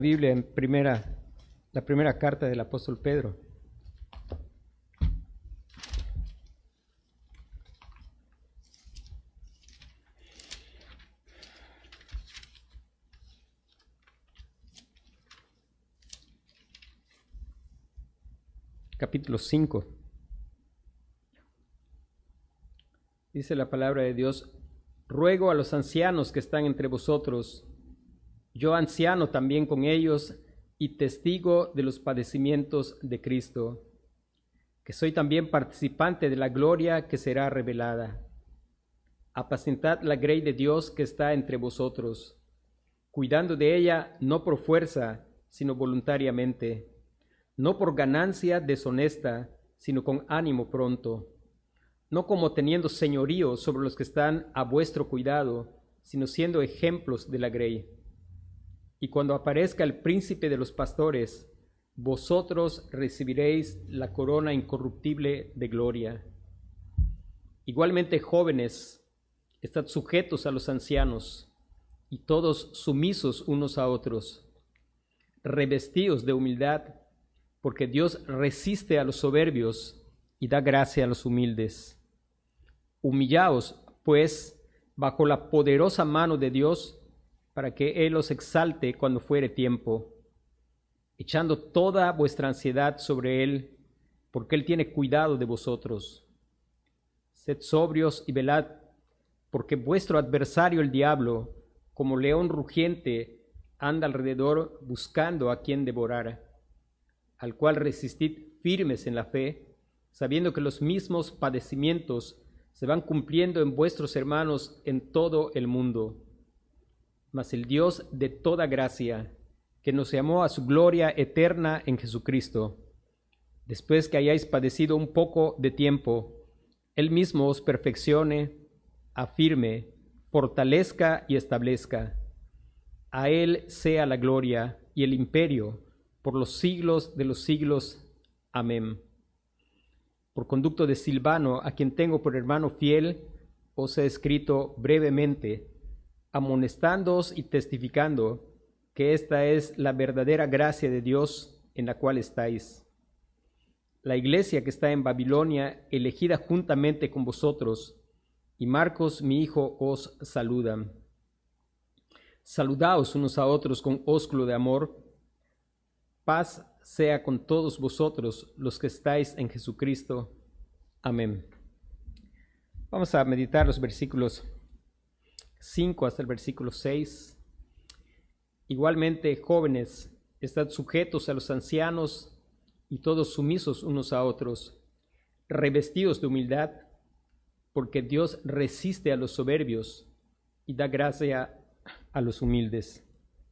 Biblia en la primera carta del apóstol Pedro. Capítulo 5. Dice la palabra de Dios: ruego a los ancianos que están entre vosotros, yo anciano también con ellos y testigo de los padecimientos de Cristo, que soy también participante de la gloria que será revelada. Apacentad la grey de Dios que está entre vosotros, cuidando de ella no por fuerza, sino voluntariamente, no por ganancia deshonesta, sino con ánimo pronto, no como teniendo señorío sobre los que están a vuestro cuidado, sino siendo ejemplos de la grey. Y cuando aparezca el príncipe de los pastores, vosotros recibiréis la corona incorruptible de gloria. Igualmente, jóvenes, estad sujetos a los ancianos, y todos sumisos unos a otros, revestidos de humildad, porque Dios resiste a los soberbios y da gracia a los humildes. Humillaos, pues, bajo la poderosa mano de Dios, para que Él os exalte cuando fuere tiempo, echando toda vuestra ansiedad sobre Él, porque Él tiene cuidado de vosotros. Sed sobrios y velad, porque vuestro adversario el diablo, como león rugiente, anda alrededor buscando a quien devorar, al cual resistid firmes en la fe, sabiendo que los mismos padecimientos se van cumpliendo en vuestros hermanos en todo el mundo. Mas el Dios de toda gracia, que nos llamó a su gloria eterna en Jesucristo, después que hayáis padecido un poco de tiempo, Él mismo os perfeccione, afirme, fortalezca y establezca. A Él sea la gloria y el imperio por los siglos de los siglos. Amén. Por conducto de Silvano, a quien tengo por hermano fiel, os he escrito brevemente, amonestándoos y testificando que esta es la verdadera gracia de Dios en la cual estáis. La iglesia que está en Babilonia, elegida juntamente con vosotros, y Marcos mi hijo os saludan. Saludaos unos a otros con ósculo de amor. Paz sea con todos vosotros los que estáis en Jesucristo. Amén. Vamos a meditar los versículos 5 hasta el versículo 6. Igualmente, jóvenes, estad sujetos a los ancianos y todos sumisos unos a otros, revestidos de humildad, porque Dios resiste a los soberbios y da gracia a los humildes.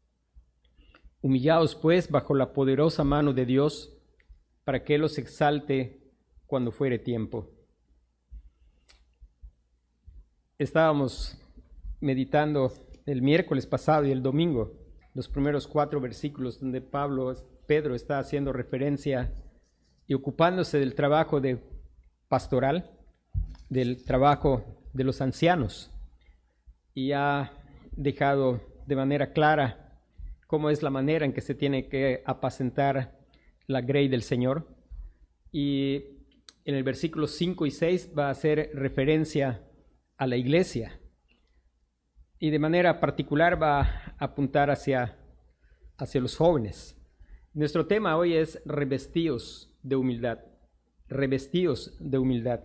Humillaos, pues, bajo la poderosa mano de Dios, para que Él os exalte cuando fuere tiempo. Estábamos meditando el miércoles pasado y el domingo los primeros 4 versículos donde Pedro está haciendo referencia y ocupándose del trabajo pastoral, del trabajo de los ancianos, y ha dejado de manera clara cómo es la manera en que se tiene que apacentar la grey del Señor. Y en el versículo 5 y 6 va a hacer referencia a la iglesia, y de manera particular va a apuntar hacia los jóvenes. Nuestro tema hoy es revestidos de humildad. Revestidos de humildad.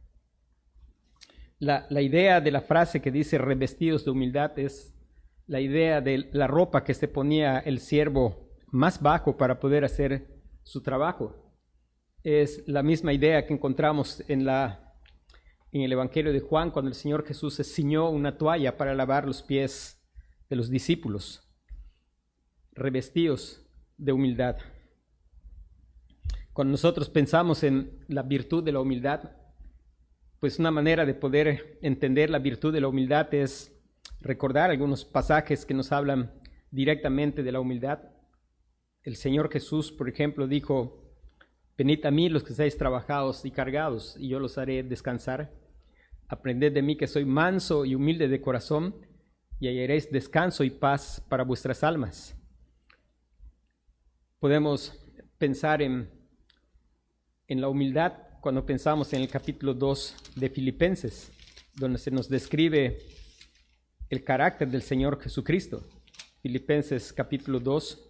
La idea de la frase que dice revestidos de humildad es la idea de la ropa que se ponía el siervo más bajo para poder hacer su trabajo. Es la misma idea que encontramos en el Evangelio de Juan, cuando el Señor Jesús se ciñó una toalla para lavar los pies de los discípulos. Revestidos de humildad. Cuando nosotros pensamos en la virtud de la humildad, pues una manera de poder entender la virtud de la humildad es recordar algunos pasajes que nos hablan directamente de la humildad. El Señor Jesús, por ejemplo, dijo: venid a mí los que estáis trabajados y cargados, y yo los haré descansar. Aprended de mí que soy manso y humilde de corazón, y hallaréis descanso y paz para vuestras almas. podemos pensar en la humildad cuando pensamos en el capítulo 2 de Filipenses, donde se nos describe el carácter del Señor Jesucristo. Filipenses capítulo 2,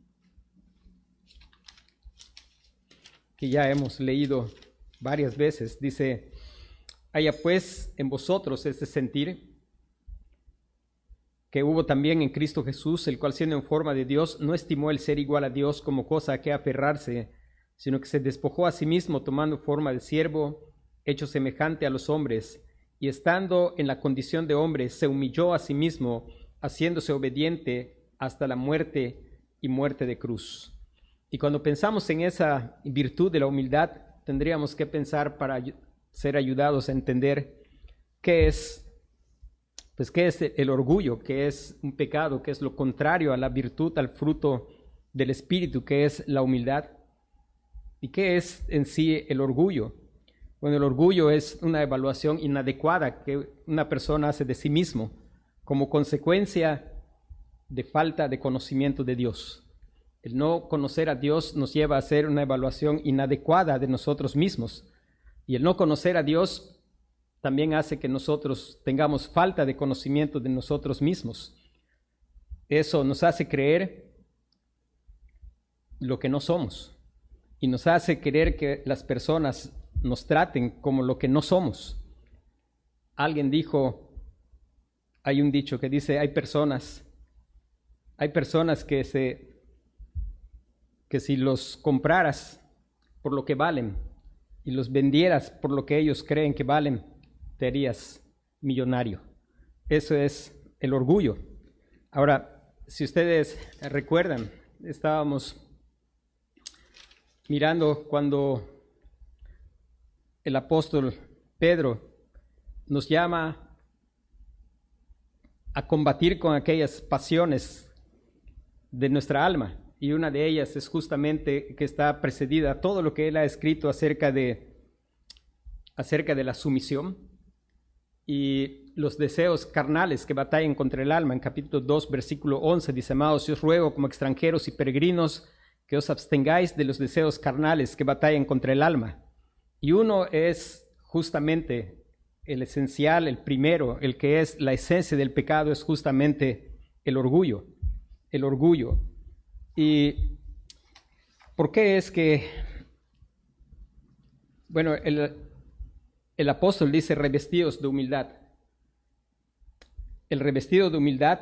que ya hemos leído varias veces, dice: haya pues en vosotros este sentir que hubo también en Cristo Jesús, el cual siendo en forma de Dios, no estimó el ser igual a Dios como cosa a que aferrarse, sino que se despojó a sí mismo, tomando forma de siervo, hecho semejante a los hombres, y estando en la condición de hombre, se humilló a sí mismo, haciéndose obediente hasta la muerte y muerte de cruz. Y cuando pensamos en esa virtud de la humildad, tendríamos que pensar para ser ayudados a entender qué es el orgullo, qué es un pecado, qué es lo contrario a la virtud, al fruto del Espíritu, qué es la humildad. ¿Y qué es en sí el orgullo? Bueno, el orgullo es una evaluación inadecuada que una persona hace de sí mismo como consecuencia de falta de conocimiento de Dios. El no conocer a Dios nos lleva a hacer una evaluación inadecuada de nosotros mismos. Y el no conocer a Dios también hace que nosotros tengamos falta de conocimiento de nosotros mismos. Eso nos hace creer lo que no somos. Y nos hace querer que las personas nos traten como lo que no somos. Alguien dijo, hay un dicho que dice, hay personas que si los compraras por lo que valen y los vendieras por lo que ellos creen que valen, te harías millonario. Eso es el orgullo. Ahora, si ustedes recuerdan, estábamos mirando cuando el apóstol Pedro nos llama a combatir con aquellas pasiones de nuestra alma, y una de ellas es justamente que está precedida todo lo que él ha escrito acerca de la sumisión y los deseos carnales que batallan contra el alma. En capítulo 2, versículo 11 dice: amados, yo os ruego como extranjeros y peregrinos que os abstengáis de los deseos carnales que batallan contra el alma. Y uno es justamente el esencial, el primero, el que es la esencia del pecado, es justamente el orgullo. El orgullo. ¿Y por qué es que, bueno, el apóstol dice revestidos de humildad? El revestido de humildad,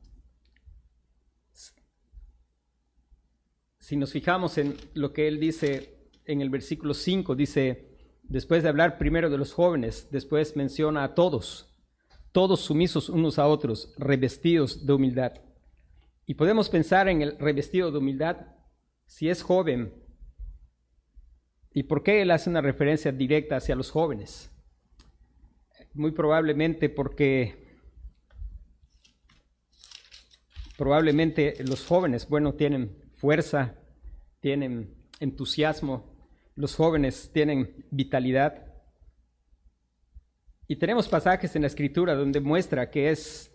si nos fijamos en lo que él dice en el versículo 5, dice, después de hablar primero de los jóvenes, después menciona a todos sumisos unos a otros, revestidos de humildad. Y podemos pensar en el revestido de humildad si es joven. ¿Y por qué él hace una referencia directa hacia los jóvenes? Muy probablemente porque los jóvenes, bueno, tienen fuerza, tienen entusiasmo, los jóvenes tienen vitalidad. Y tenemos pasajes en la Escritura donde muestra que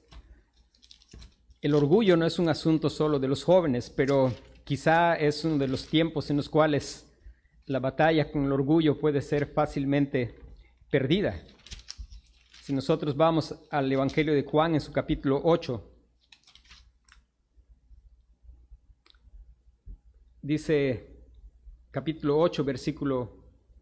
el orgullo no es un asunto solo de los jóvenes, pero quizá es uno de los tiempos en los cuales la batalla con el orgullo puede ser fácilmente perdida. Si nosotros vamos al Evangelio de Juan en su capítulo 8, dice capítulo 8, versículo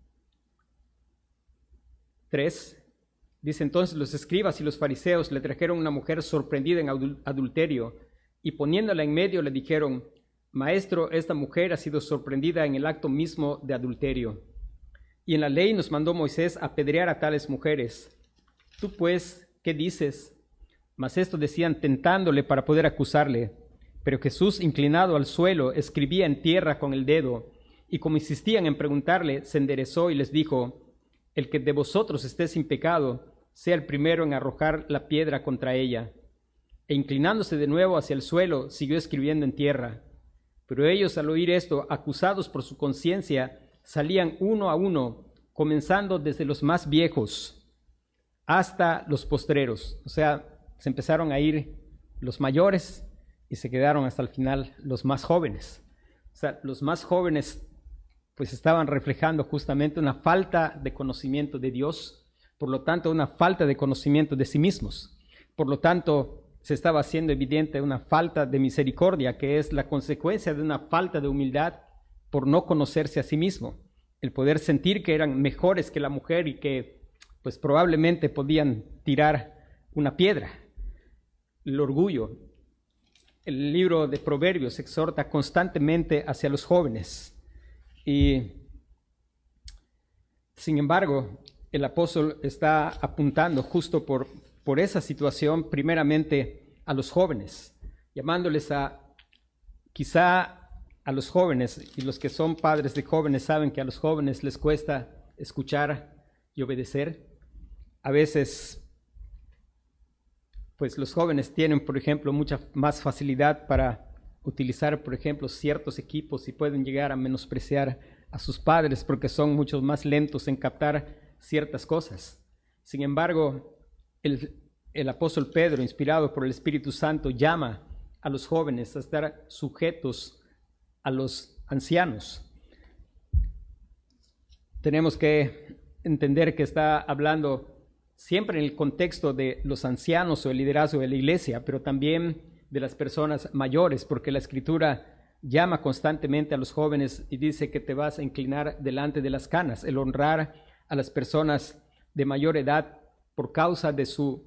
3, dice: entonces los escribas y los fariseos le trajeron una mujer sorprendida en adulterio, y poniéndola en medio le dijeron: Maestro, esta mujer ha sido sorprendida en el acto mismo de adulterio. Y en la ley nos mandó Moisés apedrear a tales mujeres. Tú pues, ¿qué dices? Mas esto decían tentándole para poder acusarle. Pero Jesús, inclinado al suelo, escribía en tierra con el dedo, y como insistían en preguntarle, se enderezó y les dijo: el que de vosotros esté sin pecado, sea el primero en arrojar la piedra contra ella. E inclinándose de nuevo hacia el suelo, siguió escribiendo en tierra. Pero ellos, al oír esto, acusados por su conciencia, salían uno a uno, comenzando desde los más viejos hasta los postreros. O sea, se empezaron a ir los mayores y se quedaron hasta el final los más jóvenes. O sea, los más jóvenes pues estaban reflejando justamente una falta de conocimiento de Dios, por lo tanto una falta de conocimiento de sí mismos. Por lo tanto, se estaba haciendo evidente una falta de misericordia, que es la consecuencia de una falta de humildad por no conocerse a sí mismo. El poder sentir que eran mejores que la mujer y que pues probablemente podían tirar una piedra. El orgullo. El libro de Proverbios exhorta constantemente hacia los jóvenes. Y sin embargo, el apóstol está apuntando justo por esa situación, primeramente a los jóvenes, llamándoles quizá a los jóvenes, y los que son padres de jóvenes saben que a los jóvenes les cuesta escuchar y obedecer. A veces, pues los jóvenes tienen, por ejemplo, mucha más facilidad para utilizar, por ejemplo, ciertos equipos y pueden llegar a menospreciar a sus padres porque son mucho más lentos en captar ciertas cosas. Sin embargo, el apóstol Pedro, inspirado por el Espíritu Santo, llama a los jóvenes a estar sujetos a los ancianos. Tenemos que entender que está hablando siempre en el contexto de los ancianos o el liderazgo de la iglesia, pero también de las personas mayores, porque la Escritura llama constantemente a los jóvenes y dice que te vas a inclinar delante de las canas, el honrar a las personas de mayor edad por causa de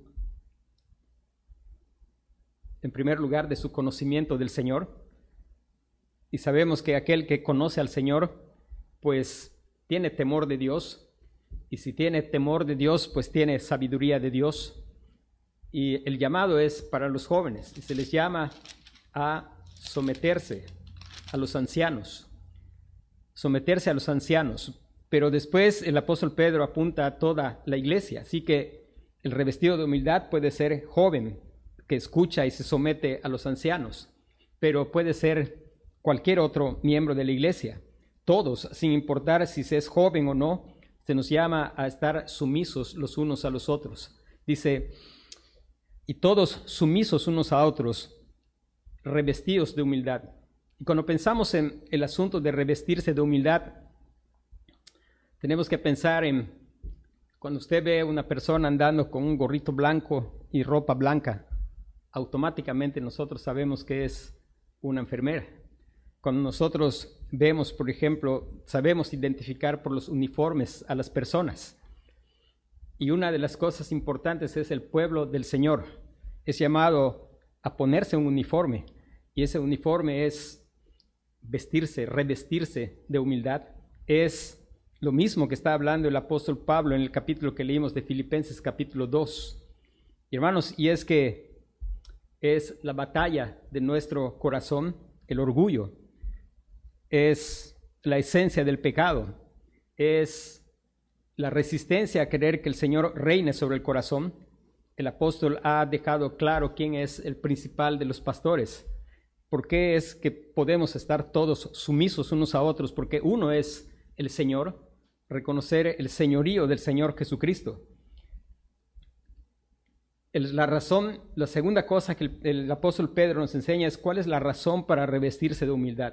en primer lugar, de su conocimiento del Señor. Y sabemos que aquel que conoce al Señor, pues tiene temor de Dios. Y si tiene temor de Dios, pues tiene sabiduría de Dios. Y el llamado es para los jóvenes. Y se les llama a someterse a los ancianos. Someterse a los ancianos. Pero después el apóstol Pedro apunta a toda la iglesia. Así que el revestido de humildad puede ser joven, que escucha y se somete a los ancianos. Pero puede ser cualquier otro miembro de la iglesia. Todos, sin importar si se es joven o no, se nos llama a estar sumisos los unos a los otros. Dice, y todos sumisos unos a otros, revestidos de humildad. Y cuando pensamos en el asunto de revestirse de humildad, tenemos que pensar en cuando usted ve a una persona andando con un gorrito blanco y ropa blanca, automáticamente nosotros sabemos que es una enfermera. Cuando nosotros vemos, por ejemplo, sabemos identificar por los uniformes a las personas. Y una de las cosas importantes es el pueblo del Señor. Es llamado a ponerse un uniforme. Y ese uniforme es vestirse, revestirse de humildad. Es lo mismo que está hablando el apóstol Pablo en el capítulo que leímos de Filipenses, capítulo 2. Hermanos, y es que es la batalla de nuestro corazón, el orgullo. Es la esencia del pecado, es la resistencia a querer que el Señor reine sobre el corazón. El apóstol ha dejado claro quién es el principal de los pastores. ¿Por qué es que podemos estar todos sumisos unos a otros? Porque uno es el Señor, reconocer el señorío del Señor Jesucristo. La segunda cosa que el apóstol Pedro nos enseña es cuál es la razón para revestirse de humildad.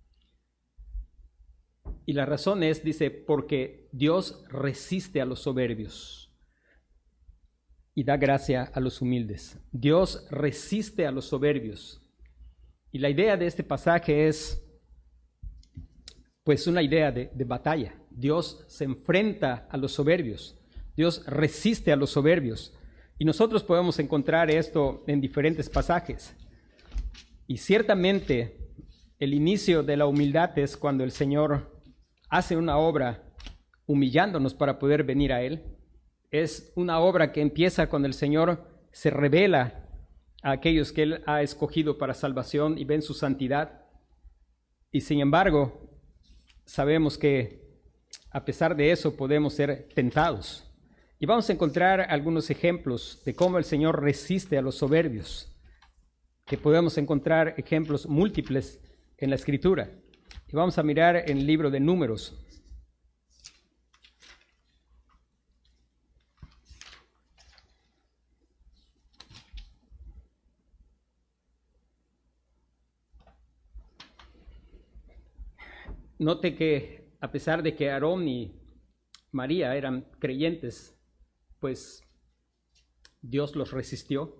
Y la razón es, dice, porque Dios resiste a los soberbios y da gracia a los humildes. Dios resiste a los soberbios. Y la idea de este pasaje es, pues, una idea de batalla. Dios se enfrenta a los soberbios. Dios resiste a los soberbios. Y nosotros podemos encontrar esto en diferentes pasajes. Y ciertamente el inicio de la humildad es cuando el Señor hace una obra humillándonos para poder venir a Él. Es una obra que empieza cuando el Señor se revela a aquellos que Él ha escogido para salvación y ven su santidad. Y sin embargo, sabemos que a pesar de eso podemos ser tentados. Y vamos a encontrar algunos ejemplos de cómo el Señor resiste a los soberbios, que podemos encontrar ejemplos múltiples en la Escritura. Y vamos a mirar en el libro de Números. note que a pesar de que Aarón y María eran creyentes, pues Dios los resistió.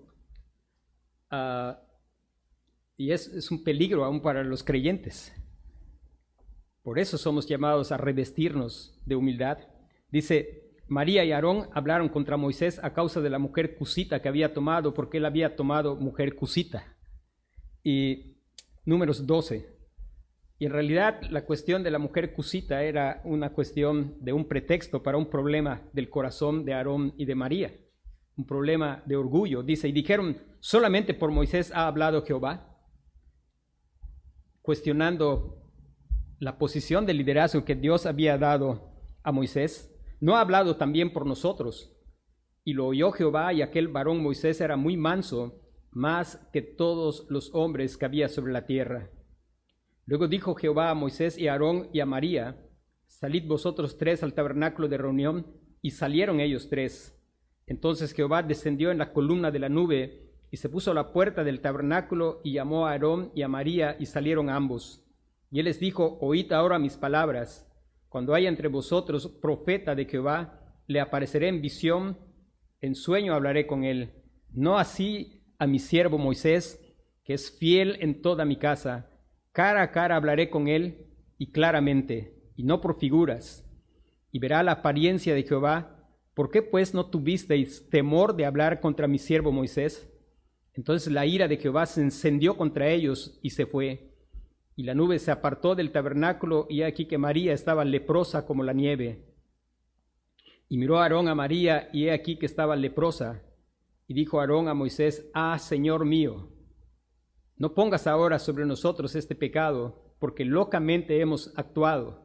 Y es un peligro aún para los creyentes. Por eso somos llamados a revestirnos de humildad. Dice, María y Aarón hablaron contra Moisés a causa de la mujer cusita que había tomado, porque él había tomado mujer cusita. Y Números 12. Y en realidad la cuestión de la mujer cusita era una cuestión de un pretexto para un problema del corazón de Aarón y de María. Un problema de orgullo. Dice, y dijeron, solamente por Moisés ha hablado Jehová, cuestionando la posición de liderazgo que Dios había dado a Moisés. ¿No ha hablado también por nosotros? Y lo oyó Jehová, y aquel varón Moisés era muy manso, más que todos los hombres que había sobre la tierra. Luego dijo Jehová a Moisés y a Aarón y a María, salid vosotros tres al tabernáculo de reunión, y salieron ellos tres. Entonces Jehová descendió en la columna de la nube, y se puso a la puerta del tabernáculo, y llamó a Aarón y a María, y salieron ambos. Y él les dijo, oíd ahora mis palabras. Cuando haya entre vosotros profeta de Jehová, le apareceré en visión, en sueño hablaré con él. No así a mi siervo Moisés, que es fiel en toda mi casa. Cara a cara hablaré con él, y claramente, y no por figuras. Y verá la apariencia de Jehová. ¿Por qué pues no tuvisteis temor de hablar contra mi siervo Moisés? Entonces la ira de Jehová se encendió contra ellos, y se fue. Y la nube se apartó del tabernáculo, y aquí que María estaba leprosa como la nieve. Y miró Aarón a María, y he aquí que estaba leprosa. Y dijo Aarón a Moisés, Señor mío, no pongas ahora sobre nosotros este pecado, porque locamente hemos actuado.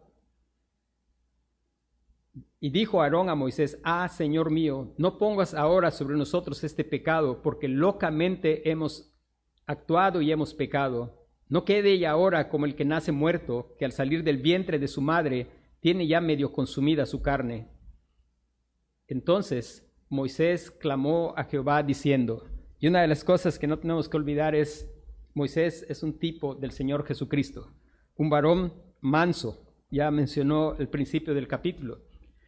Y dijo Aarón a Moisés, Señor mío, no pongas ahora sobre nosotros este pecado, porque locamente hemos actuado y hemos pecado. No quede ella ahora como el que nace muerto, que al salir del vientre de su madre tiene ya medio consumida su carne. Entonces Moisés clamó a Jehová diciendo, y una de las cosas que no tenemos que olvidar es, Moisés es un tipo del Señor Jesucristo, un varón manso. Ya mencionó el principio del capítulo.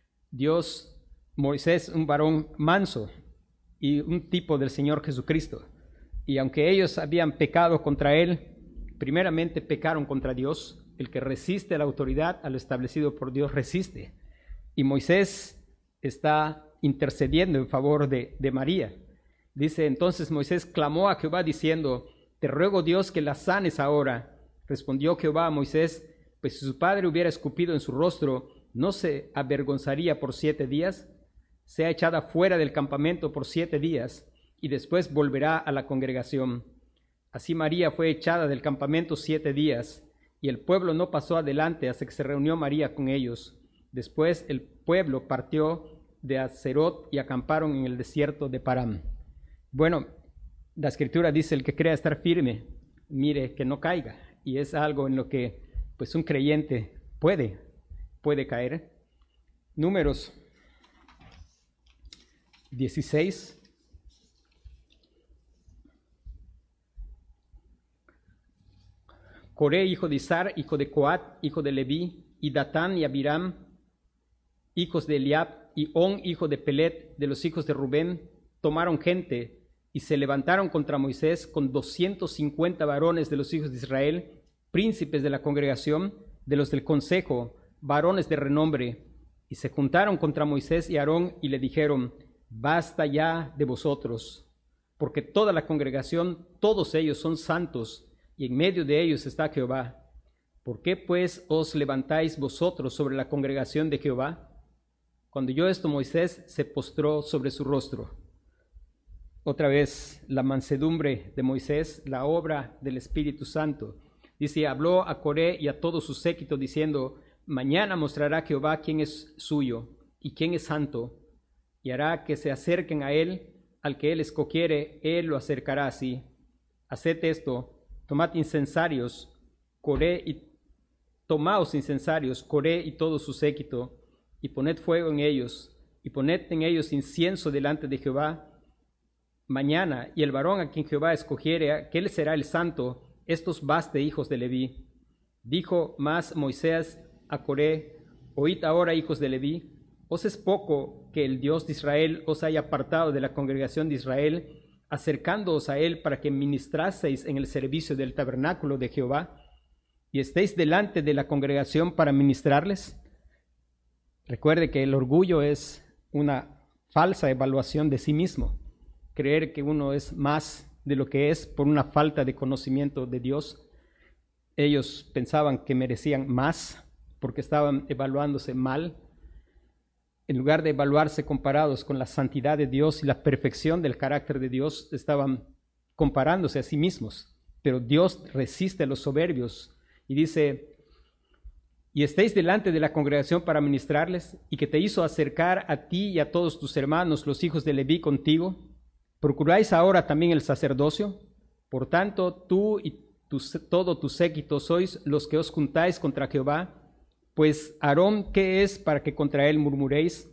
Moisés, un varón manso y un tipo del Señor Jesucristo. Y aunque ellos habían pecado contra él, primeramente pecaron contra Dios. El que resiste a la autoridad, a lo establecido por Dios, resiste. Y Moisés está intercediendo en favor de María. Dice, entonces Moisés clamó a Jehová diciendo, te ruego Dios que la sanes ahora. Respondió Jehová a Moisés, pues si su padre hubiera escupido en su rostro, ¿no se avergonzaría por 7 días? Sea echada fuera del campamento por 7 días, y después volverá a la congregación. Así María fue echada del campamento 7 días, y el pueblo no pasó adelante hasta que se reunió María con ellos. Después el pueblo partió de Hazerot y acamparon en el desierto de Parán. Bueno, la Escritura dice, el que crea estar firme, mire que no caiga. Y es algo en lo que pues un creyente puede caer. Números 16. Coré, hijo de Izar, hijo de Coat, hijo de Leví, y Datán y Abiram, hijos de Eliab, y On, hijo de Pelet, de los hijos de Rubén, tomaron gente y se levantaron contra Moisés con 250 varones de los hijos de Israel, príncipes de la congregación, de los del consejo, varones de renombre, y se juntaron contra Moisés y Aarón y le dijeron, basta ya de vosotros, porque toda la congregación, todos ellos son santos, y en medio de ellos está Jehová. ¿Por qué pues os levantáis vosotros sobre la congregación de Jehová? Cuando oyó esto, Moisés se postró sobre su rostro. Otra vez, la mansedumbre de Moisés, la obra del Espíritu Santo. Dice, habló a Coré y a todo su séquito, diciendo, mañana mostrará Jehová quién es suyo y quién es santo, y hará que se acerquen a él, al que él escogiere, él lo acercará así. Haced esto, tomad incensarios, tomaos incensarios, Coré y todo su séquito, y poned fuego en ellos, y poned en ellos incienso delante de Jehová. Mañana, y el varón a quien Jehová escogiere, aquel será el santo, estos baste hijos de Leví. Dijo más Moisés a Coré: oíd ahora, hijos de Leví, ¿os es poco que el Dios de Israel os haya apartado de la congregación de Israel, acercándoos a él para que ministraseis en el servicio del tabernáculo de Jehová, y estéis delante de la congregación para ministrarles? Recuerde que el orgullo es una falsa evaluación de sí mismo, creer que uno es más de lo que es por una falta de conocimiento de Dios. Ellos pensaban que merecían más porque estaban evaluándose mal, en lugar de evaluarse comparados con la santidad de Dios y la perfección del carácter de Dios, estaban comparándose a sí mismos. Pero Dios resiste a los soberbios y dice: y estéis delante de la congregación para ministrarles, y que te hizo acercar a ti y a todos tus hermanos, los hijos de Leví, contigo. ¿Procuráis ahora también el sacerdocio? Por tanto, tú y todo tu séquito sois los que os juntáis contra Jehová. Pues Aarón, ¿qué es para que contra él murmuréis?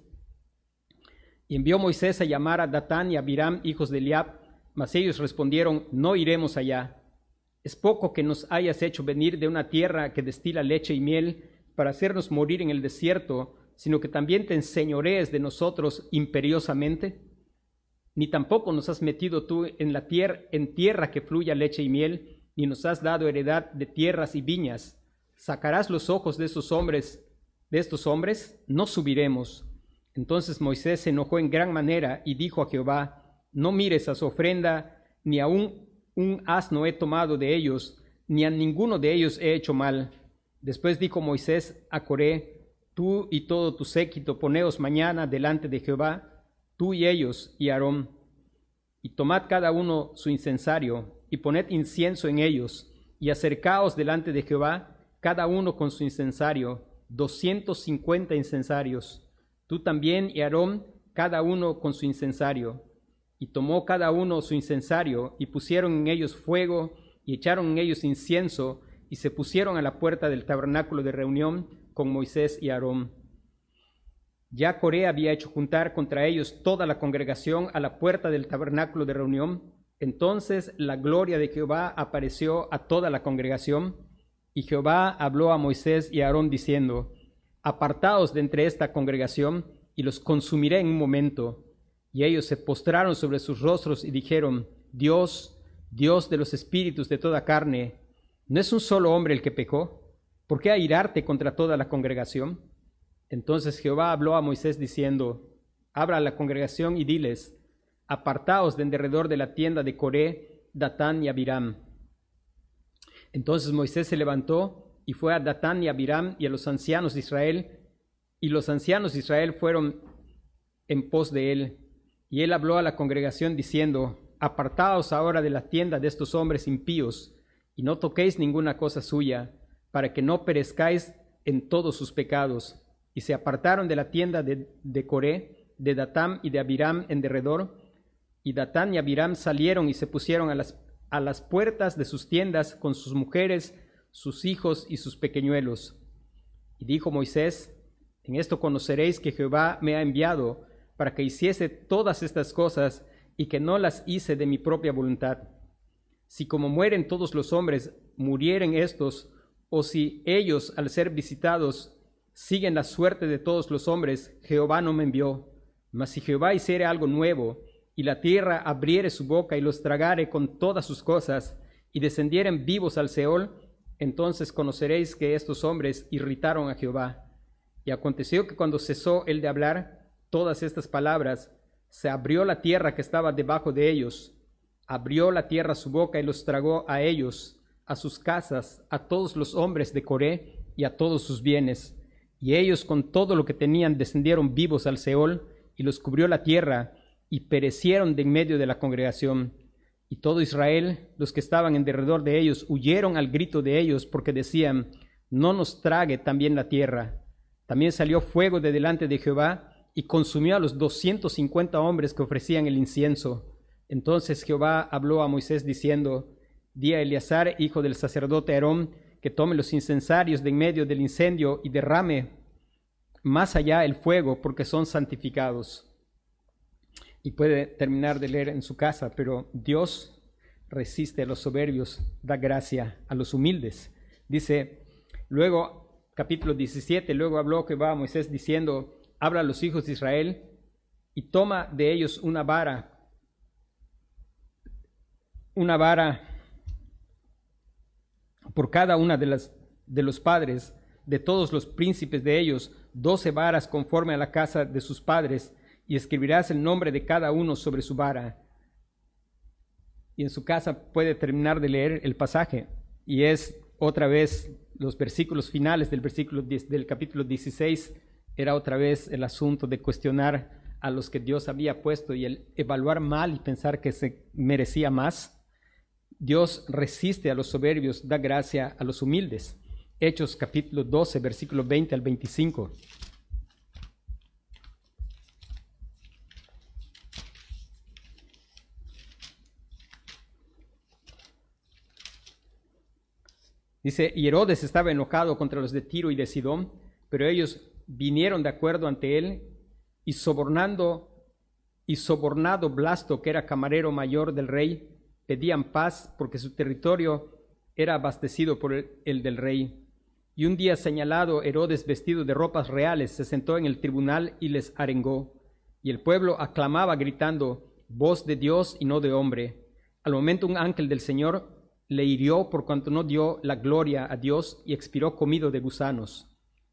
Y envió Moisés a llamar a Datán y a Abiram, hijos de Eliab, mas ellos respondieron: no iremos allá. Es poco que nos hayas hecho venir de una tierra que destila leche y miel para hacernos morir en el desierto, sino que también te enseñorees de nosotros imperiosamente. Ni tampoco nos has metido tú en tierra que fluya leche y miel, ni nos has dado heredad de tierras y viñas. ¿Sacarás los ojos de estos hombres? No subiremos. Entonces Moisés se enojó en gran manera y dijo a Jehová: no mires a su ofrenda, ni aun un asno he tomado de ellos, ni a ninguno de ellos he hecho mal. Después dijo Moisés a Coré: tú y todo tu séquito, poneos mañana delante de Jehová, tú y ellos y Aarón, y tomad cada uno su incensario, y poned incienso en ellos, y acercaos delante de Jehová, cada uno con su incensario, 250 incensarios. Tú también y Aarón, cada uno con su incensario. Y tomó cada uno su incensario, y pusieron en ellos fuego, y echaron en ellos incienso, y se pusieron a la puerta del tabernáculo de reunión con Moisés y Aarón. Ya Coré había hecho juntar contra ellos toda la congregación a la puerta del tabernáculo de reunión. Entonces la gloria de Jehová apareció a toda la congregación, y Jehová habló a Moisés y a Aarón diciendo: apartaos de entre esta congregación, y los consumiré en un momento. Y ellos se postraron sobre sus rostros y dijeron: Dios, Dios de los espíritus de toda carne, ¿no es un solo hombre el que pecó? ¿Por qué airarte contra toda la congregación? Entonces Jehová habló a Moisés diciendo: habla a la congregación y diles: apartaos de en derredor de la tienda de Coré, Datán y Abiram. Entonces Moisés se levantó y fue a Datán y a Abiram y a los ancianos de Israel, y los ancianos de Israel fueron en pos de él. Y él habló a la congregación diciendo: apartaos ahora de la tienda de estos hombres impíos, y no toquéis ninguna cosa suya, para que no perezcáis en todos sus pecados. Y se apartaron de la tienda de Coré, de Datán y de Abiram en derredor, y Datán y Abiram salieron y se pusieron a las puertas de sus tiendas con sus mujeres, sus hijos y sus pequeñuelos. Y dijo Moisés: en esto conoceréis que Jehová me ha enviado para que hiciese todas estas cosas, y que no las hice de mi propia voluntad. Si como mueren todos los hombres, murieren estos, o si ellos, al ser visitados, siguen la suerte de todos los hombres, Jehová no me envió. Mas si Jehová hiciere algo nuevo, y la tierra abriere su boca y los tragare con todas sus cosas, y descendieren vivos al Seol, entonces conoceréis que estos hombres irritaron a Jehová. Y aconteció que cuando cesó él de hablar todas estas palabras, se abrió la tierra que estaba debajo de ellos, abrió la tierra su boca y los tragó a ellos, a sus casas, a todos los hombres de Coré y a todos sus bienes. Y ellos con todo lo que tenían descendieron vivos al Seol, y los cubrió la tierra, y perecieron de en medio de la congregación. Y todo Israel, los que estaban en derredor de ellos, huyeron al grito de ellos, porque decían: no nos trague también la tierra. También salió fuego de delante de Jehová, y consumió a los 250 hombres que ofrecían el incienso. Entonces Jehová habló a Moisés diciendo: di a Eleazar, hijo del sacerdote Aarón, que tome los incensarios de en medio del incendio y derrame más allá el fuego, porque son santificados. Y puede terminar de leer en su casa, pero Dios resiste a los soberbios, da gracia a los humildes. Dice: Luego, capítulo 17, luego habló Jehová a Moisés diciendo, habla a los hijos de Israel y toma de ellos una vara por cada una de los padres de todos los príncipes de ellos, 12 varas conforme a la casa de sus padres, y escribirás el nombre de cada uno sobre su vara. Y en su casa puede terminar de leer el pasaje, y es otra vez los versículos finales del capítulo 16, era otra vez el asunto de cuestionar a los que Dios había puesto y el evaluar mal y pensar que se merecía más. Dios resiste a los soberbios, da gracia a los humildes. Hechos capítulo 12, versículo 20 al 25. Dice, y Herodes estaba enojado contra los de Tiro y de Sidón, pero ellos vinieron de acuerdo ante él, y sobornado Blasto, que era camarero mayor del rey, pedían paz porque su territorio era abastecido por el del rey. Y un día señalado, Herodes, vestido de ropas reales, se sentó en el tribunal y les arengó. Y el pueblo aclamaba gritando, voz de Dios y no de hombre. Al momento un ángel del Señor le hirió por cuanto no dio la gloria a Dios y expiró comido de gusanos.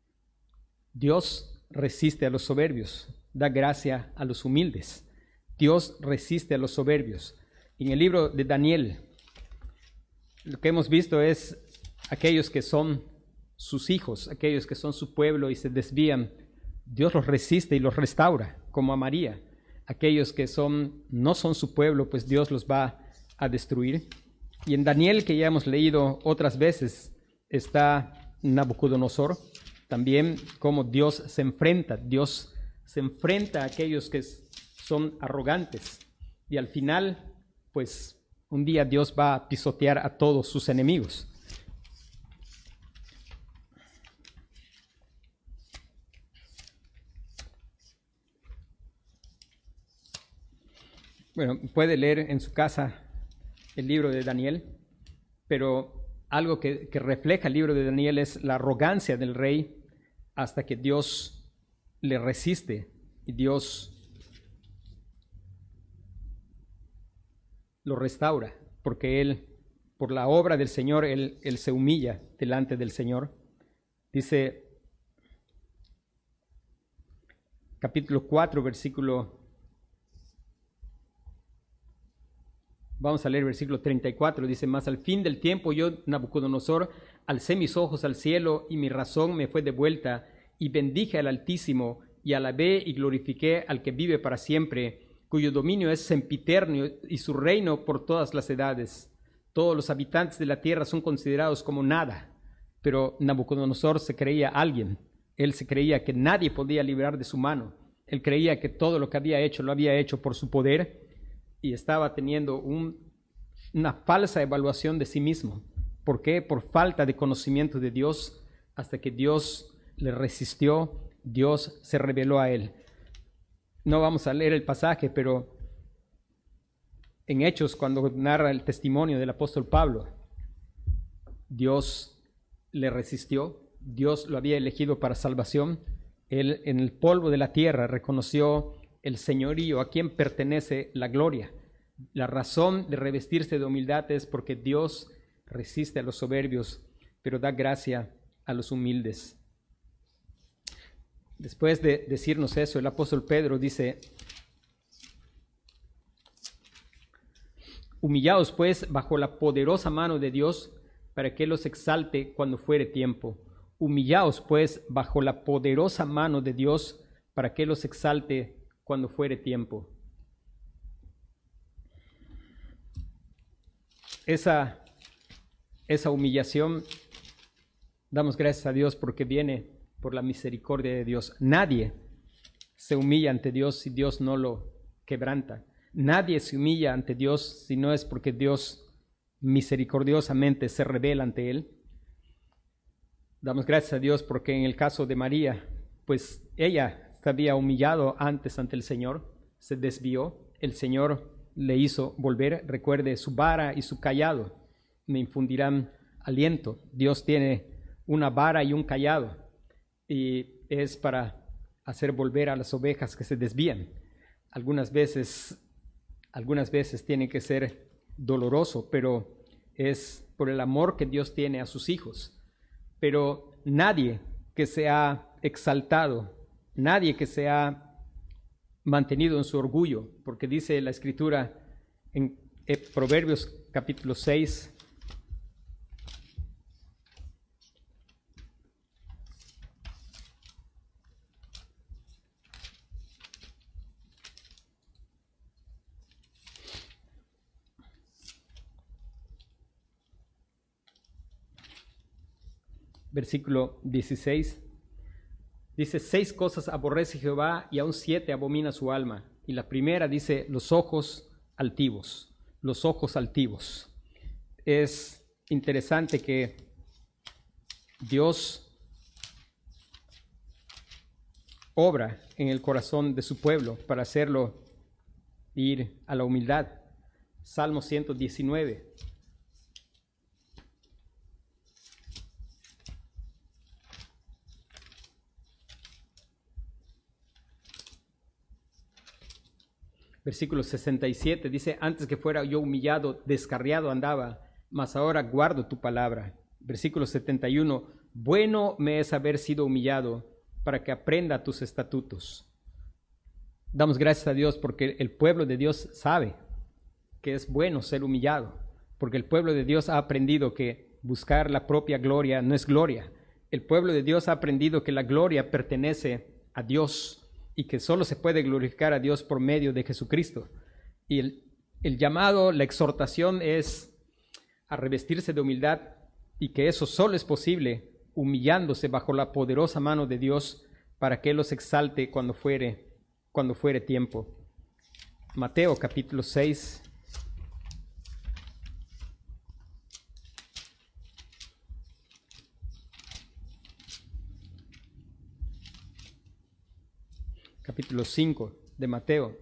Dios resiste a los soberbios, da gracia a los humildes. Dios resiste a los soberbios. En el libro de Daniel, lo que hemos visto es aquellos que son sus hijos, aquellos que son su pueblo y se desvían, Dios los resiste y los restaura, como a María. Aquellos que no son su pueblo, pues Dios los va a destruir. Y en Daniel, que ya hemos leído otras veces, está Nabucodonosor, también como Dios se enfrenta a aquellos que son arrogantes. Y al final, pues un día Dios va a pisotear a todos sus enemigos. Bueno, puede leer en su casa el libro de Daniel, pero algo que refleja el libro de Daniel es la arrogancia del rey hasta que Dios le resiste y Dios lo restaura, porque él, por la obra del Señor, él se humilla delante del Señor. Dice capítulo 4, vamos a leer versículo 34, dice, mas al fin del tiempo yo, Nabucodonosor, alcé mis ojos al cielo y mi razón me fue devuelta y bendije al Altísimo y alabé y glorifiqué al que vive para siempre, cuyo dominio es sempiterno y su reino por todas las edades. Todos los habitantes de la tierra son considerados como nada, pero Nabucodonosor se creía alguien. Él se creía que nadie podía librar de su mano. Él creía que todo lo que había hecho lo había hecho por su poder y estaba teniendo una falsa evaluación de sí mismo. ¿Por qué? Por falta de conocimiento de Dios, hasta que Dios le resistió, Dios se reveló a él. No vamos a leer el pasaje, pero en Hechos, cuando narra el testimonio del apóstol Pablo, Dios le resistió, Dios lo había elegido para salvación. Él en el polvo de la tierra reconoció el señorío, a quien pertenece la gloria. La razón de revestirse de humildad es porque Dios resiste a los soberbios, pero da gracia a los humildes. Después de decirnos eso, el apóstol Pedro dice, humillaos pues bajo la poderosa mano de Dios, para que Él los exalte cuando fuere tiempo. Humillaos pues bajo la poderosa mano de Dios, para que Él los exalte cuando fuere tiempo. Esa humillación, damos gracias a Dios porque viene por la misericordia de Dios. Nadie se humilla ante Dios si Dios no lo quebranta. Nadie se humilla ante Dios si no es porque Dios misericordiosamente se revela ante Él. Damos gracias a Dios porque en el caso de María, pues ella se había humillado antes ante el Señor, se desvió, el Señor le hizo volver. Recuerde, su vara y su cayado me infundirán aliento. Dios tiene una vara y un cayado, y es para hacer volver a las ovejas que se desvían. Algunas veces tiene que ser doloroso, pero es por el amor que Dios tiene a sus hijos. Pero nadie que se ha exaltado, nadie que se ha mantenido en su orgullo, porque dice la Escritura en Proverbios capítulo 6, versículo 16, dice: 6 cosas aborrece Jehová, y aún 7 abomina su alma. Y la primera dice: los ojos altivos, los ojos altivos. Es interesante que Dios obra en el corazón de su pueblo para hacerlo ir a la humildad. Salmo 119. Versículo 67 dice: antes que fuera yo humillado, descarriado andaba, mas ahora guardo tu palabra. Versículo 71: bueno me es haber sido humillado, para que aprenda tus estatutos. Damos gracias a Dios porque el pueblo de Dios sabe que es bueno ser humillado, porque el pueblo de Dios ha aprendido que buscar la propia gloria no es gloria. El pueblo de Dios ha aprendido que la gloria pertenece a Dios, y que solo se puede glorificar a Dios por medio de Jesucristo. Y el llamado, la exhortación es a revestirse de humildad, y que eso solo es posible humillándose bajo la poderosa mano de Dios para que Él los exalte cuando fuere tiempo. Mateo capítulo 6. Capítulo 5 de Mateo.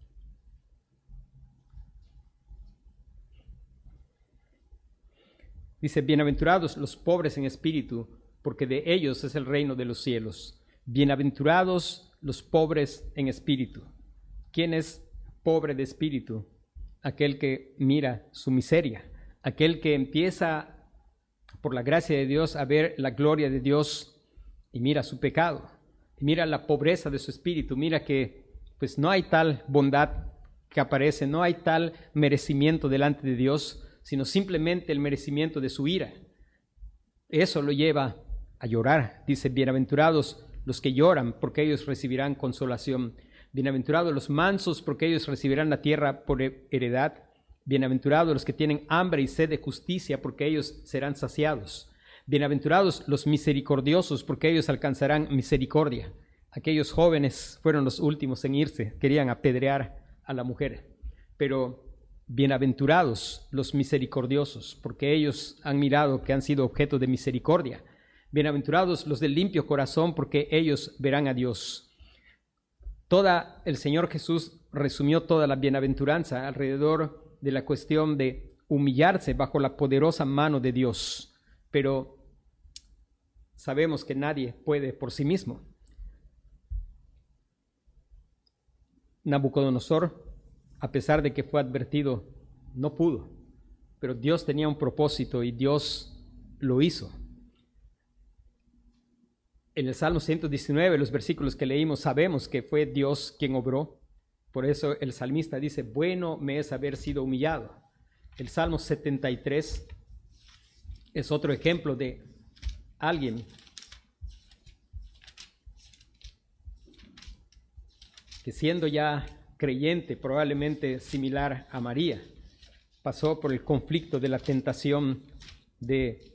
Dice: bienaventurados los pobres en espíritu, porque de ellos es el reino de los cielos. Bienaventurados los pobres en espíritu. ¿Quién es pobre de espíritu? Aquel que mira su miseria, aquel que empieza por la gracia de Dios a ver la gloria de Dios y mira su pecado. Mira la pobreza de su espíritu, mira que pues no hay tal bondad que aparece, no hay tal merecimiento delante de Dios, sino simplemente el merecimiento de su ira. Eso lo lleva a llorar. Dice: bienaventurados los que lloran, porque ellos recibirán consolación. Bienaventurados los mansos, porque ellos recibirán la tierra por heredad. Bienaventurados los que tienen hambre y sed de justicia, porque ellos serán saciados. Bienaventurados los misericordiosos, porque ellos alcanzarán misericordia. Aquellos jóvenes fueron los últimos en irse, querían apedrear a la mujer. Pero bienaventurados los misericordiosos, porque ellos han mirado que han sido objeto de misericordia. Bienaventurados los del limpio corazón, porque ellos verán a Dios. El Señor Jesús resumió toda la bienaventuranza alrededor de la cuestión de humillarse bajo la poderosa mano de Dios. Pero sabemos que nadie puede por sí mismo. Nabucodonosor, a pesar de que fue advertido, no pudo. Pero Dios tenía un propósito y Dios lo hizo. En el Salmo 119, los versículos que leímos, sabemos que fue Dios quien obró. Por eso el salmista dice: bueno me es haber sido humillado. El Salmo 73 es otro ejemplo de alguien que, siendo ya creyente, probablemente similar a María, pasó por el conflicto de la tentación de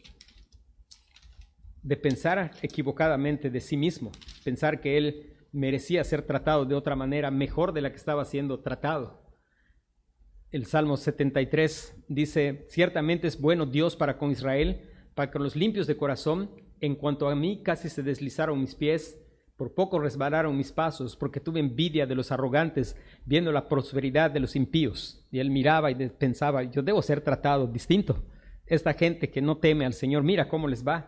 pensar equivocadamente de sí mismo, pensar que él merecía ser tratado de otra manera mejor de la que estaba siendo tratado. El Salmo 73 dice: ciertamente es bueno Dios para con Israel, para con los limpios de corazón. En cuanto a mí, casi se deslizaron mis pies, por poco resbalaron mis pasos, porque tuve envidia de los arrogantes, viendo la prosperidad de los impíos. Y él miraba y pensaba: yo debo ser tratado distinto. Esta gente que no teme al Señor, mira cómo les va.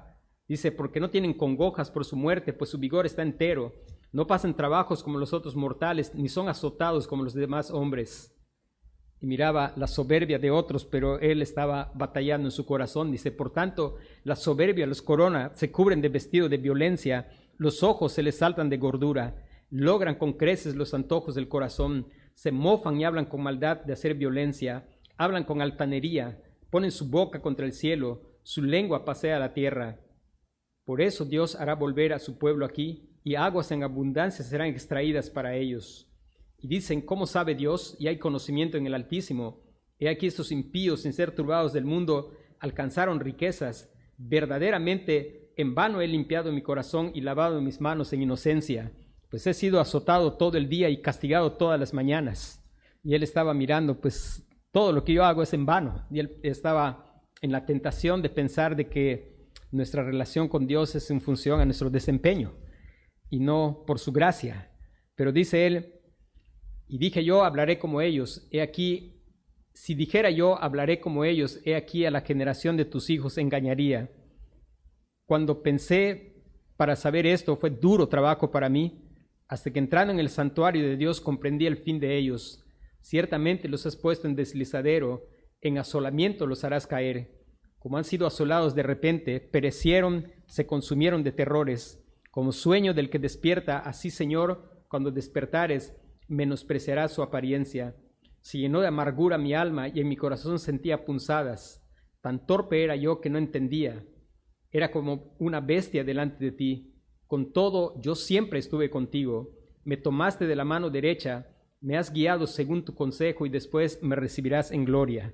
Dice, porque no tienen congojas por su muerte, pues su vigor está entero. No pasan trabajos como los otros mortales, ni son azotados como los demás hombres. Y miraba la soberbia de otros, pero él estaba batallando en su corazón. Dice, por tanto, la soberbia los corona, se cubren de vestido de violencia, los ojos se les saltan de gordura, logran con creces los antojos del corazón, se mofan y hablan con maldad de hacer violencia, hablan con altanería, ponen su boca contra el cielo, su lengua pasea la tierra. Por eso Dios hará volver a su pueblo aquí, y aguas en abundancia serán extraídas para ellos. Y dicen, ¿cómo sabe Dios? Y hay conocimiento en el Altísimo. He aquí estos impíos, sin ser turbados del mundo, alcanzaron riquezas. Verdaderamente, en vano he limpiado mi corazón y lavado mis manos en inocencia, pues he sido azotado todo el día y castigado todas las mañanas. Y él estaba mirando, pues todo lo que yo hago es en vano. Y él estaba en la tentación de pensar de que nuestra relación con Dios es en función a nuestro desempeño y no por su gracia. Pero dice él, y dije yo, hablaré como ellos. He aquí, si dijera yo, hablaré como ellos, he aquí a la generación de tus hijos engañaría. Cuando pensé para saber esto, fue duro trabajo para mí. Hasta que entrando en el santuario de Dios comprendí el fin de ellos. Ciertamente los has puesto en deslizadero, en asolamiento los harás caer. Como han sido asolados de repente, perecieron, se consumieron de terrores. Como sueño del que despierta, así, Señor, cuando despertares, menospreciarás su apariencia. Se llenó de amargura mi alma y en mi corazón sentía punzadas. Tan torpe era yo que no entendía. Era como una bestia delante de ti. Con todo, yo siempre estuve contigo. Me tomaste de la mano derecha, me has guiado según tu consejo y después me recibirás en gloria.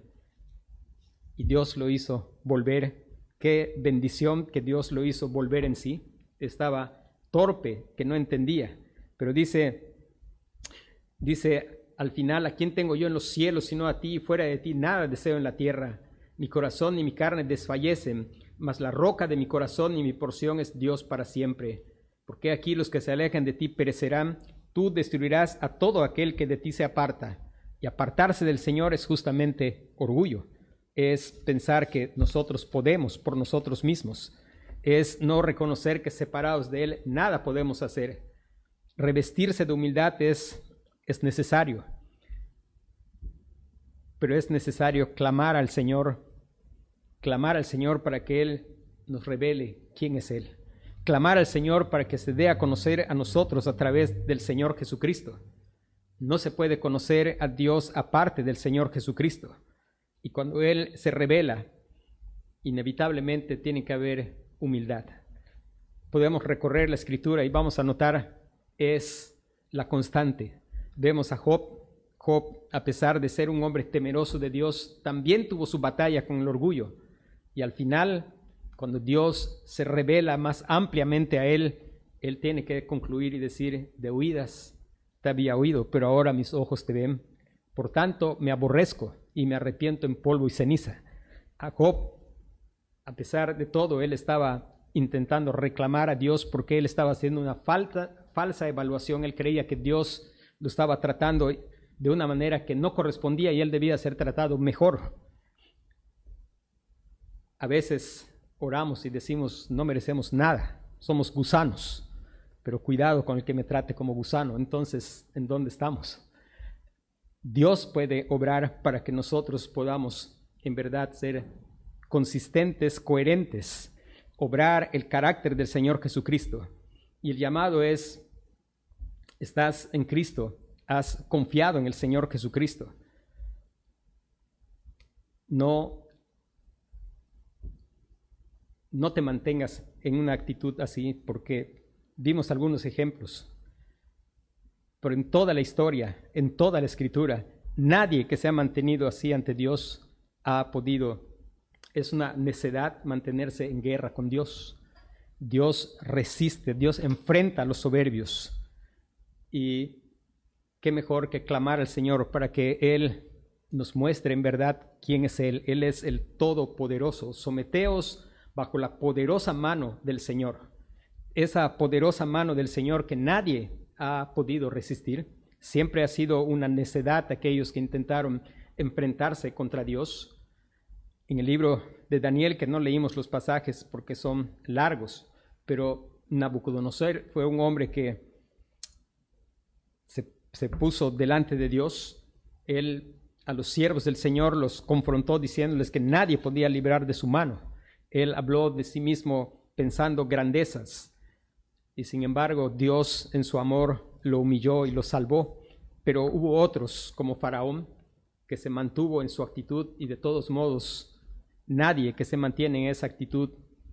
Y Dios lo hizo volver. Qué bendición que Dios lo hizo volver en sí. Estaba torpe, que no entendía. Pero dice al final, ¿a quién tengo yo en los cielos sino a ti? Y fuera de ti nada deseo en la tierra. Mi corazón y mi carne desfallecen, mas la roca de mi corazón y mi porción es Dios para siempre. Porque aquí los que se alejan de ti perecerán. Tú destruirás a todo aquel que de ti se aparta. Y apartarse del Señor es justamente orgullo. Es pensar que nosotros podemos por nosotros mismos. Es no reconocer que separados de Él nada podemos hacer. Revestirse de humildad es necesario. Pero es necesario clamar al Señor para que Él nos revele quién es Él. Clamar al Señor para que se dé a conocer a nosotros a través del Señor Jesucristo. No se puede conocer a Dios aparte del Señor Jesucristo. Y cuando Él se revela, inevitablemente tiene que haber humildad. Podemos recorrer la Escritura y vamos a notar, es la constante. Vemos a Job. Job, a pesar de ser un hombre temeroso de Dios, también tuvo su batalla con el orgullo. Y al final, cuando Dios se revela más ampliamente a él, él tiene que concluir y decir, de oídas te había oído, pero ahora mis ojos te ven. Por tanto, me aborrezco y me arrepiento en polvo y ceniza. A Job, a pesar de todo, él estaba intentando reclamar a Dios porque él estaba haciendo una falsa evaluación. Él creía que Dios lo estaba tratando de una manera que no correspondía y él debía ser tratado mejor. A veces oramos y decimos, no merecemos nada, somos gusanos, pero cuidado con el que me trate como gusano. Entonces, ¿en dónde estamos? Dios puede obrar para que nosotros podamos en verdad ser consistentes, coherentes, obrar el carácter del Señor Jesucristo. Y el llamado es, estás en Cristo, has confiado en el Señor Jesucristo. No te mantengas en una actitud así, porque vimos algunos ejemplos. Pero en toda la historia, en toda la Escritura, nadie que se ha mantenido así ante Dios ha podido. Es una necedad mantenerse en guerra con Dios. Dios resiste, Dios enfrenta a los soberbios. Y qué mejor que clamar al Señor para que Él nos muestre en verdad quién es Él. Él es el Todopoderoso. Someteos bajo la poderosa mano del Señor. Esa poderosa mano del Señor que nadie ha podido resistir. Siempre ha sido una necedad aquellos que intentaron enfrentarse contra Dios. En el libro de Daniel, que no leímos los pasajes porque son largos, pero Nabucodonosor fue un hombre que se puso delante de Dios. Él a los siervos del Señor los confrontó diciéndoles que nadie podía librar de su mano. Él habló de sí mismo pensando grandezas, y sin embargo Dios en su amor lo humilló y lo salvó. Pero hubo otros como Faraón que se mantuvo en su actitud, y de todos modos nadie que se mantiene en esa actitud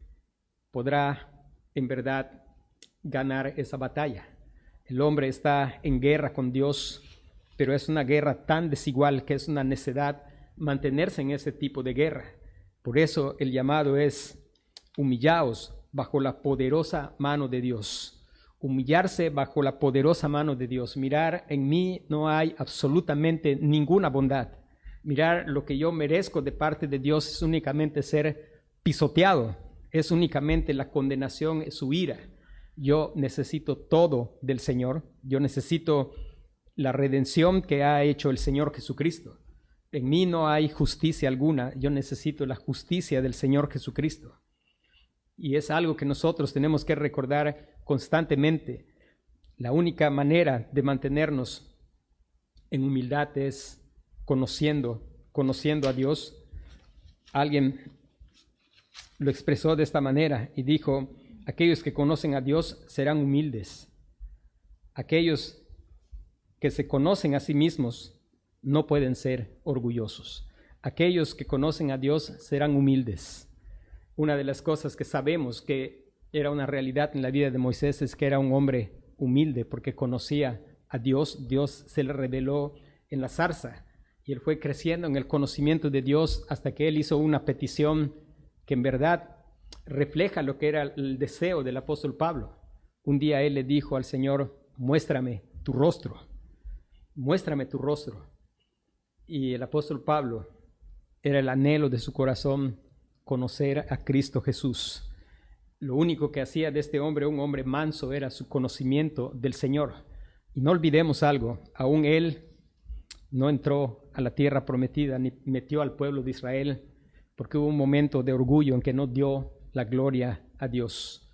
podrá en verdad ganar esa batalla. El hombre está en guerra con Dios, pero es una guerra tan desigual que es una necedad mantenerse en ese tipo de guerra. Por eso el llamado es: humillaos bajo la poderosa mano de Dios. Humillarse bajo la poderosa mano de Dios. Mirar, en mí no hay absolutamente ninguna bondad. Mirar, lo que yo merezco de parte de Dios es únicamente ser pisoteado, es únicamente la condenación, es su ira. Yo necesito todo del Señor. Yo necesito la redención que ha hecho el Señor Jesucristo. En mí no hay justicia alguna. Yo necesito la justicia del Señor Jesucristo. Y es algo que nosotros tenemos que recordar constantemente. La única manera de mantenernos en humildad es conociendo a Dios. Alguien lo expresó de esta manera y dijo: aquellos que conocen a Dios serán humildes. Aquellos que se conocen a sí mismos no pueden ser orgullosos. Aquellos que conocen a Dios serán humildes. Una de las cosas que sabemos que era una realidad en la vida de Moisés es que era un hombre humilde porque conocía a Dios. Dios se le reveló en la zarza y él fue creciendo en el conocimiento de Dios hasta que él hizo una petición que en verdad refleja lo que era el deseo del apóstol Pablo. Un día él le dijo al Señor: muéstrame tu rostro, muéstrame tu rostro. Y el apóstol Pablo, era el anhelo de su corazón conocer a Cristo Jesús. Lo único que hacía de este hombre un hombre manso era su conocimiento del Señor. Y no olvidemos algo: aún él no entró a la tierra prometida ni metió al pueblo de Israel, porque hubo un momento de orgullo en que no dio la gloria a Dios.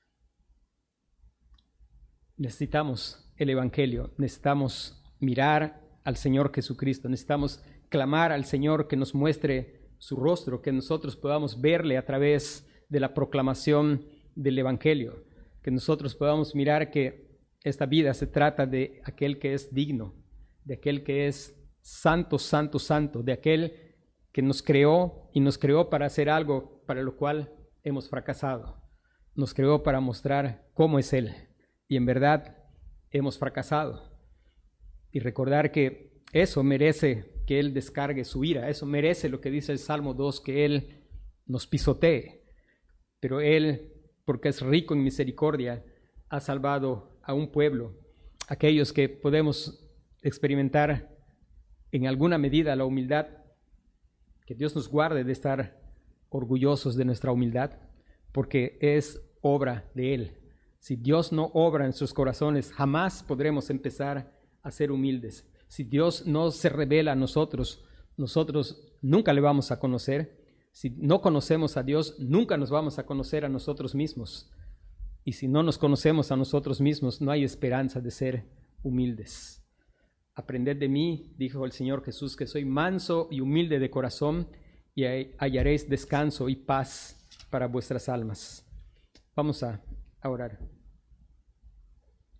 Necesitamos el Evangelio, necesitamos mirar al Señor Jesucristo, necesitamos clamar al Señor que nos muestre su rostro, que nosotros podamos verle a través de la proclamación del Evangelio, que nosotros podamos mirar que esta vida se trata de aquel que es digno, de aquel que es santo, santo, santo, de aquel que nos creó y nos creó para hacer algo para lo cual hemos fracasado. Nos creó para mostrar cómo es Él y en verdad hemos fracasado. Y recordar que eso merece que Él descargue su ira, eso merece lo que dice el Salmo 2, que Él nos pisotee. Pero Él, porque es rico en misericordia, ha salvado a un pueblo, aquellos que podemos experimentar en alguna medida la humildad. Que Dios nos guarde de estar orgullosos de nuestra humildad, porque es obra de Él. Si Dios no obra en sus corazones, jamás podremos empezar a ser humildes. Si Dios no se revela a nosotros, nosotros nunca le vamos a conocer. Si no conocemos a Dios, nunca nos vamos a conocer a nosotros mismos. Y si no nos conocemos a nosotros mismos, no hay esperanza de ser humildes. Aprended de mí, dijo el Señor Jesús, que soy manso y humilde de corazón, y hallaréis descanso y paz para vuestras almas. Vamos a orar.